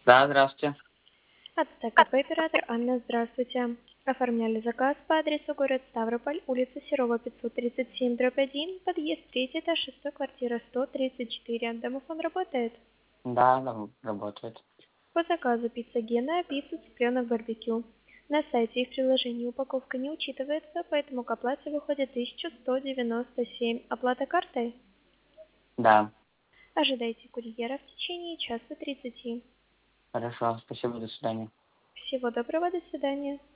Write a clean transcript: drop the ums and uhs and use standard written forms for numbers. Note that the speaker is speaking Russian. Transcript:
Да, здравствуйте. От ТКП «Оператор» Анна, здравствуйте. Оформляли заказ по адресу город Ставрополь, улица Серова, 537/1, подъезд 3, этаж 6, квартира 134. Домофон работает? Да, работает. По заказу пицца Гена, пицца цыпленок барбекю. На сайте и в приложении упаковка не учитывается, поэтому к оплате выходит 1197. Оплата картой? Да, Ожидайте курьера в течение часа 30. хорошо, спасибо, до свидания. Всего доброго, до свидания.